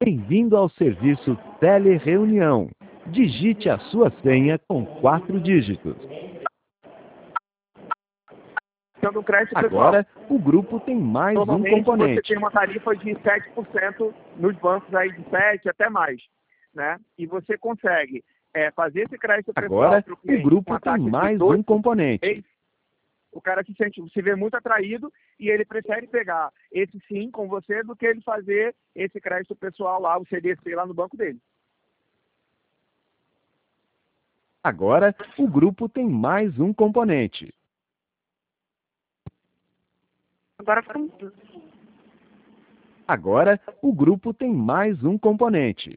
Bem-vindo ao serviço Telereunião. Digite a sua senha com 4 dígitos. Do crédito Agora, pessoal. o grupo tem mais um Normalmente você componente. tem uma tarifa de 7% nos bancos aí de 7% até mais, né? E você consegue fazer esse crédito pessoal Agora, pro o cliente com grupo uma tem taxa de mais 12%. um componente. O cara se vê muito atraído e ele prefere pegar esse sim com você do que ele fazer esse crédito pessoal lá, o CDC lá no banco dele. Agora, o grupo tem mais um componente. Agora, o grupo tem mais um componente.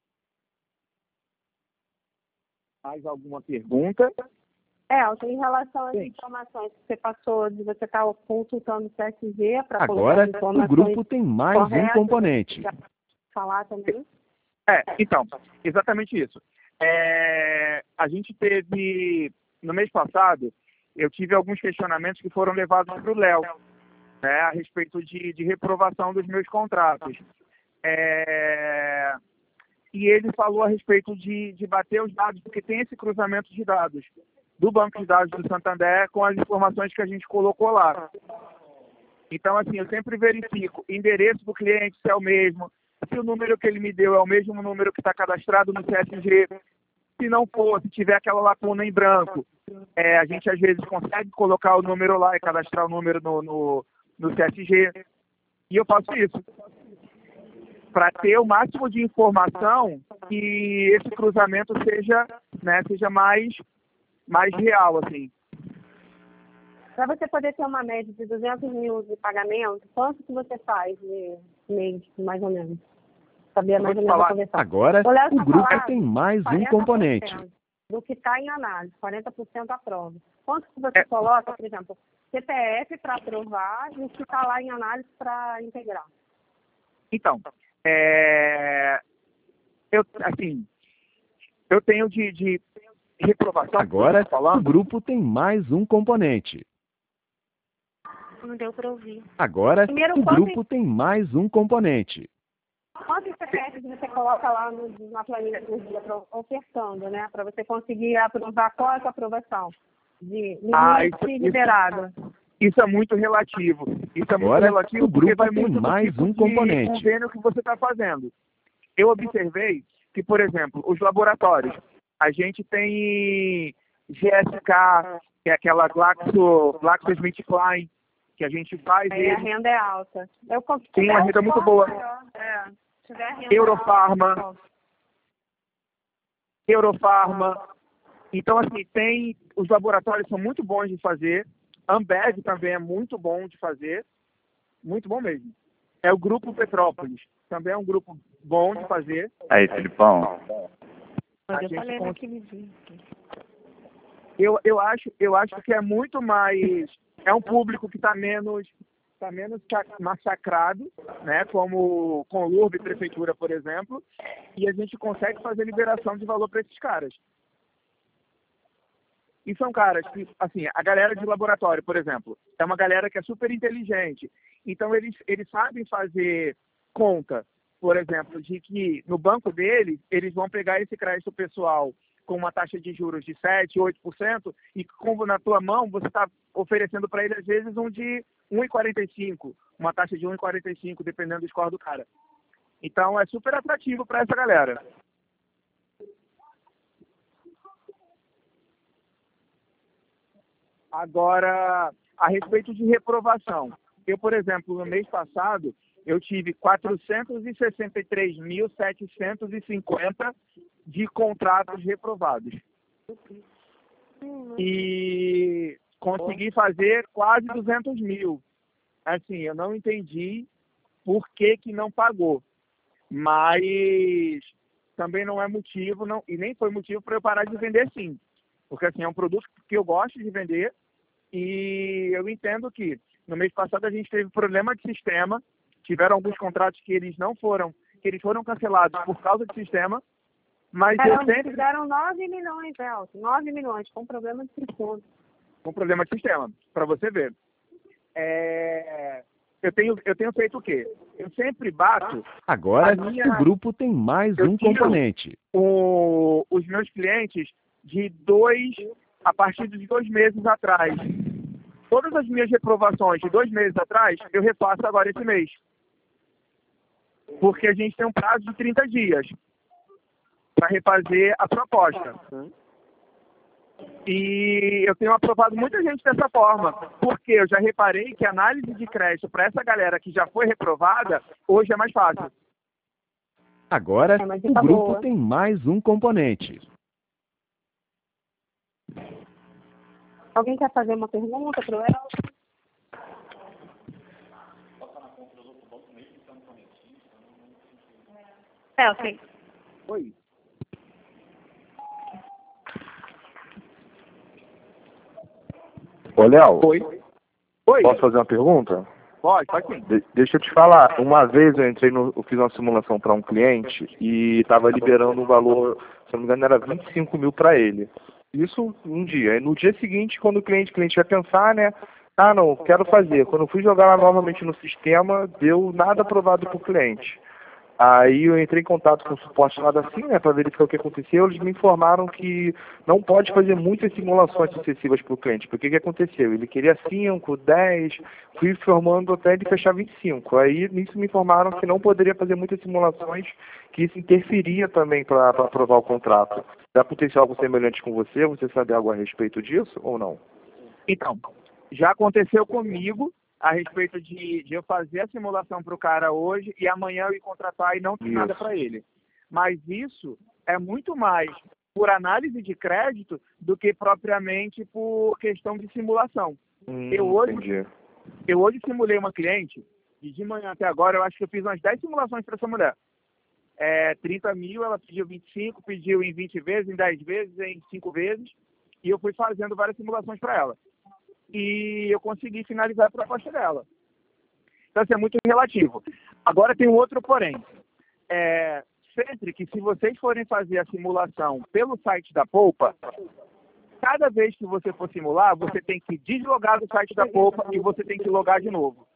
Mais alguma pergunta? Elton, em relação às Sim. informações que você passou, de você estar consultando o CSG para colocar Agora, as o informações grupo tem mais um corretas, componente. já falar também? Então, exatamente isso. A gente teve, no mês passado, eu tive alguns questionamentos que foram levados para o Léo, né, a respeito de reprovação dos meus contratos. E ele falou a respeito de bater os dados, porque tem esse cruzamento de dados do banco de dados do Santander com as informações que a gente colocou lá. Então, assim, eu sempre verifico endereço do cliente se é o mesmo, se o número que ele me deu é o mesmo número que está cadastrado no CSG. Se não for, se tiver aquela lacuna em branco, a gente às vezes consegue colocar o número lá e cadastrar o número no CSG. E eu faço isso para ter o máximo de informação que esse cruzamento seja mais real, assim. Para você poder ter uma média de 200 mil de pagamento, quanto que você faz de mês, mais ou menos? Saber mais ou menos a conversão. Agora, Léo o tá grupo falando tem mais um 40% componente. do que está em análise, 40% aprova. Quanto que você coloca, por exemplo, CPF para aprovar e o que está lá em análise para integrar? Então, eu tenho de reprovação. Agora, o grupo tem mais um componente. Não deu para ouvir. Agora, Primeiro, o grupo tem mais um componente. Quantos CPFs você coloca lá na planilha do dia ofertando, né? Para você conseguir aprovar, qual é a sua aprovação? De limite liberado. Isso é muito relativo. Agora, o porque grupo vai tem muito do mais tipo um de componente. convênio que você está fazendo. Eu observei que, por exemplo, os laboratórios, a gente tem GSK, que é aquela GlaxoSmithKline, que a gente faz. Aí a renda é alta. Tem uma renda muito boa. Se tiver renda Eurofarma. Então, assim, os laboratórios são muito bons de fazer. Ambev também é muito bom de fazer. Muito bom mesmo. É o Grupo Petrópolis. Também é um grupo bom de fazer. Aí, Filipão. Eu acho que é muito mais... É um público que está menos massacrado, né? Como com o Lurb e Prefeitura, por exemplo. E a gente consegue fazer liberação de valor para esses caras. E são caras que, assim, a galera de laboratório, por exemplo, é uma galera que é super inteligente. Então, eles sabem fazer conta, por exemplo, de que no banco deles, eles vão pegar esse crédito pessoal com uma taxa de juros de 7%, 8%, e como na tua mão, você está oferecendo para ele, às vezes, um de 1,45%, uma taxa de 1,45%, dependendo do score do cara. Então, é super atrativo para essa galera. Agora, a respeito de reprovação. Eu, por exemplo, no mês passado, eu tive 463.750 de contratos reprovados. E consegui fazer quase 200 mil. Assim, eu não entendi por que não pagou. Mas também não é motivo, e nem foi motivo para eu parar de vender sim. Porque assim, é um produto que eu gosto de vender e eu entendo que no mês passado a gente teve problema de sistema, tiveram alguns contratos que eles foram cancelados por causa do sistema, mas fizeram 9 milhões, Elton, 9 milhões, com problema de sistema. Com problema de sistema, para você ver. eu tenho feito o quê? Eu sempre bato... Agora, o grupo tem mais um componente. Os meus clientes a partir de 2 meses atrás. Todas as minhas reprovações de 2 meses atrás, eu repasso agora esse mês. Porque a gente tem um prazo de 30 dias para refazer a proposta. E eu tenho aprovado muita gente dessa forma, porque eu já reparei que a análise de crédito para essa galera que já foi reprovada, hoje é mais fácil. Agora, o grupo tem mais um componente. Alguém quer fazer uma pergunta para o Elton? Ok. Oi. Ô, Léo. Oi. Posso fazer uma pergunta? Pode sim. Deixa eu te falar. Uma vez eu fiz uma simulação para um cliente e estava liberando um valor, se não me engano, era 25 mil para ele. Isso um dia. E no dia seguinte, quando o cliente vai pensar, né? Ah, não, quero fazer. Quando eu fui jogar lá novamente no sistema, deu nada aprovado para o cliente. Aí eu entrei em contato com o suporte lá da CIM, né, para verificar o que aconteceu. Eles me informaram que não pode fazer muitas simulações sucessivas para o cliente. Porque o que aconteceu? Ele queria 5, 10, fui informando até ele fechar 25. Aí nisso me informaram que não poderia fazer muitas simulações, que isso interferia também para aprovar o contrato. Já aconteceu algo semelhante com você? Você sabe algo a respeito disso ou não? Então, já aconteceu comigo a respeito de eu fazer a simulação para o cara hoje e amanhã eu ir contratar e não ter nada para ele. Mas isso é muito mais por análise de crédito do que propriamente por questão de simulação. Eu hoje simulei uma cliente e de manhã até agora eu acho que eu fiz umas 10 simulações para essa mulher. 30 mil, ela pediu 25, pediu em 20 vezes, em 10 vezes, em 5 vezes e eu fui fazendo várias simulações para ela. E eu consegui finalizar a proposta dela. Então, isso é muito relativo. Agora tem um outro porém. Sempre que se vocês forem fazer a simulação pelo site da Poupa, cada vez que você for simular, você tem que deslogar do site da Poupa e você tem que logar de novo.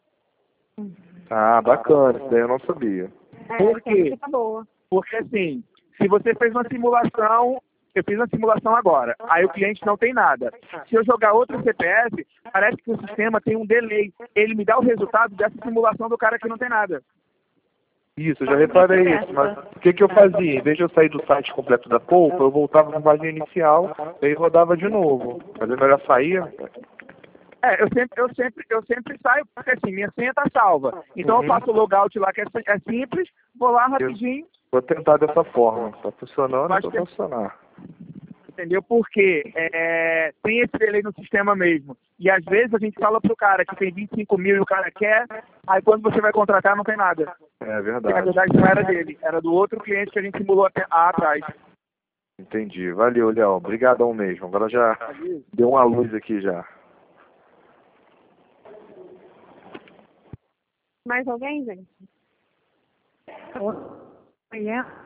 Ah, bacana. Isso daí eu não sabia. Por quê? Porque assim, se você fez uma simulação... Eu fiz uma simulação agora, aí o cliente não tem nada. Se eu jogar outro CPF, parece que o sistema tem um delay. Ele me dá o resultado dessa simulação do cara que não tem nada. Isso, eu já reparei isso, mas o que eu fazia? Em vez de eu sair do site completo da Poupa, eu voltava na página inicial e aí rodava de novo. Mas é melhor sair. Eu sempre saio, porque assim, minha senha tá salva. Então eu faço o logout lá, que é simples, vou lá rapidinho. Vou tentar dessa forma. Tá funcionando, vai funcionar. Entendeu? Porque tem esse delay no sistema mesmo. E às vezes a gente fala pro cara que tem 25 mil e o cara quer, aí quando você vai contratar não tem nada. É verdade. Porque, na verdade não era dele, era do outro cliente que a gente simulou atrás. Entendi. Valeu, Léo. Obrigadão mesmo. Agora já deu uma luz aqui já. Mais alguém, gente? Oi,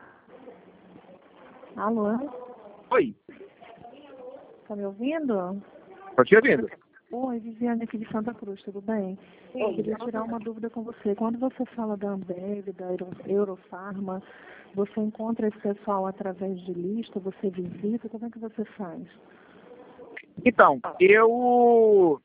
Alô? Oi. Tá me ouvindo? Tô te ouvindo. Oi, Viviane aqui de Santa Cruz, tudo bem? Eu queria tirar uma dúvida com você. Quando você fala da Ambev, da Eurofarma, você encontra esse pessoal através de lista, você visita, como é que você faz? Então, eu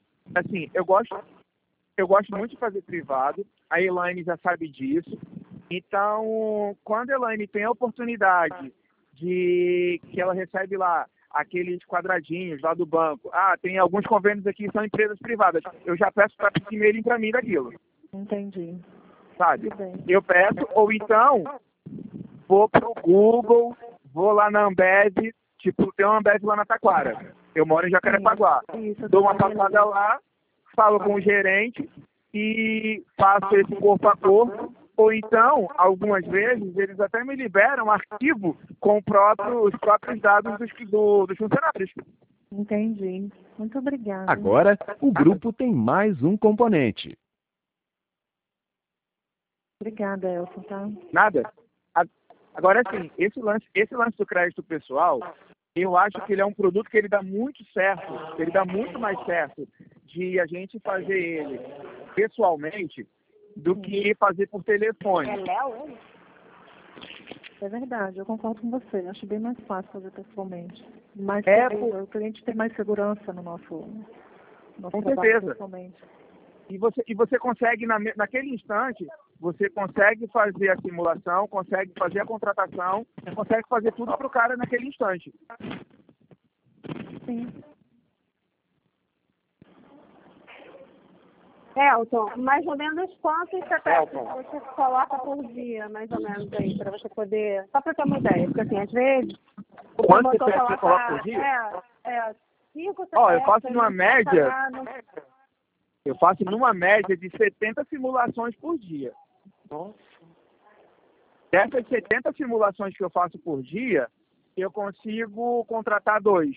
gosto muito de fazer privado, a Elaine já sabe disso. Então, quando a Elaine tem a oportunidade de que ela recebe lá aqueles quadradinhos lá do banco, tem alguns convênios aqui que são empresas privadas, eu já peço para primeiro para mim daquilo. Entendi. Sabe? Eu peço, ou então vou pro Google, vou lá na Ambev, tipo, tem uma Ambev lá na Taquara. Eu moro em Jacarepaguá. Dou uma passada lá, falo com o gerente e faço esse corpo a corpo. Ou então, algumas vezes, eles até me liberam um arquivo com os próprios dados dos funcionários. Entendi. Muito obrigada. Agora, o grupo tem mais um componente. Obrigada, Elson, tá? Nada. Agora, assim, esse lance do crédito pessoal, eu acho que ele é um produto que ele dá muito certo, ele dá muito mais certo de a gente fazer ele pessoalmente, do que fazer por telefone. É Léo, ele? É verdade, eu concordo com você. Acho bem mais fácil fazer pessoalmente. Mais É, seguro, o cliente tem mais segurança no nosso Com trabalho certeza. pessoalmente. E você consegue, naquele instante, você consegue fazer a simulação, consegue fazer a contratação, consegue fazer tudo para o cara naquele instante. Sim. Elton, mais ou menos quantos CPF você coloca por dia, mais ou menos aí, para você poder... Só para ter uma ideia, porque assim, às vezes... O Quantos promotor CPF você coloca por dia? 5 CPF... Ó, eu faço numa média... Pagado. Eu faço numa média de 70 simulações por dia. Dessas 70 simulações que eu faço por dia, eu consigo contratar 2.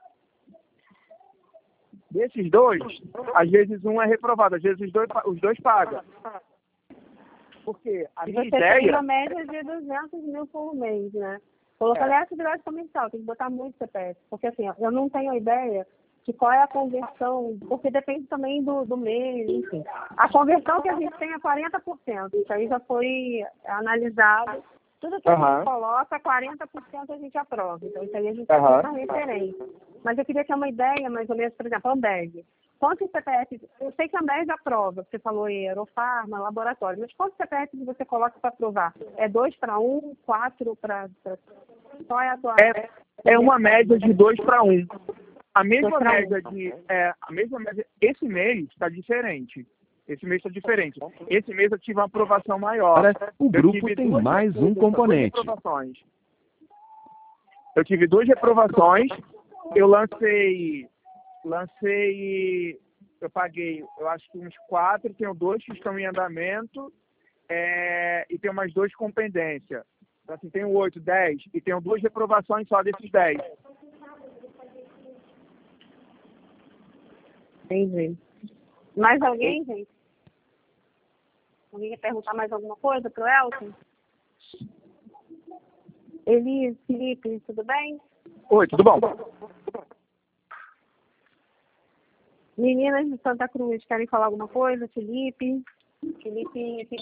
Desses 2, às vezes um é reprovado, às vezes os dois pagam. Porque a E minha você tem ideia... uma média de 200 mil por mês, né? Colocar a atividade comercial, tem que botar muito CPF. Porque assim, ó, eu não tenho ideia de qual é a conversão, porque depende também do mês, enfim. A conversão que a gente tem é 40%, isso aí já foi analisado. Tudo que a gente coloca, 40% a gente aprova. Então, isso aí a gente tem uma referência. Mas eu queria ter uma ideia, mais ou menos, por exemplo, Ambev. Quantos CPF... Eu sei que a Ambev aprova, você falou Aerofarma, laboratório, mas quantos CPF você coloca para aprovar? É 2 para 1, 4 para... Qual é a tua... É uma média de 2 para 1. A mesma média de... a mesma média... Esse mês está diferente. Esse mês está diferente. Esse mês eu tive uma aprovação maior. Agora, o grupo tem mais um componente. Eu tive 2 reprovações. Eu lancei... Eu paguei, eu acho que uns 4. Tenho 2 que estão em andamento. E tenho mais 2 com pendência. Então, assim, tenho 8, 10. E tenho 2 reprovações só desses 10. Entendi. Mais alguém, gente? Alguém quer perguntar mais alguma coisa para o Elton? Eli, Felipe, tudo bem? Oi, tudo bom? Meninas de Santa Cruz, querem falar alguma coisa? Felipe? Felipe.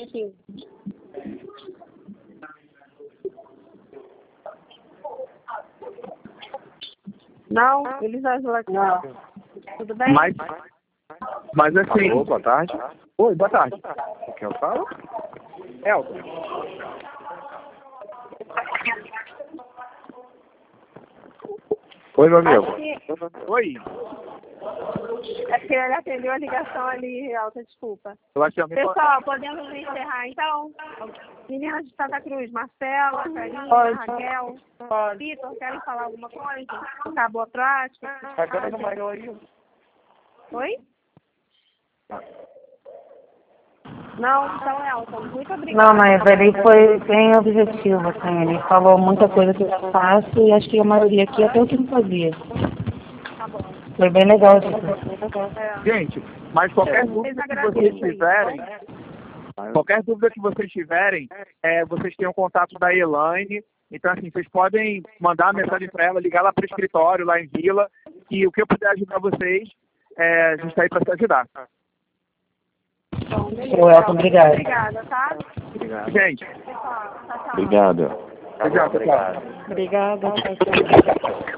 Não? Elisângela? Não. Tudo bem? Mas assim... Alô, boa tarde. Oi, boa tarde. Com quem eu falo? Elton. Oi, meu amigo. Oi. É porque ele atendeu a ligação ali, Elton, desculpa. Eu acho que alguém... Pessoal, podemos encerrar então? Meninas de Santa Cruz, Marcela, Karina, Raquel, Vitor, querem falar alguma coisa? Acabou a prática? Agora no maior aí. Oi? Não, então, Elton, muito obrigada. Não, mas ele foi bem objetivo, assim, ele falou muita coisa que eu já faço e acho que a maioria aqui até o que não fazia. Tá bom. Foi bem legal isso. Gente, mas qualquer dúvida que vocês tiverem, vocês têm o contato da Elaine. Então, assim, vocês podem mandar uma mensagem para ela, ligar lá para o escritório, lá em Vila, e o que eu puder ajudar vocês, a gente está aí para te ajudar. Bom, beleza. Ô, Elton, obrigado. Obrigada, tá? Obrigado. Gente. Pessoal, tchau. Obrigado. Obrigado. Obrigada.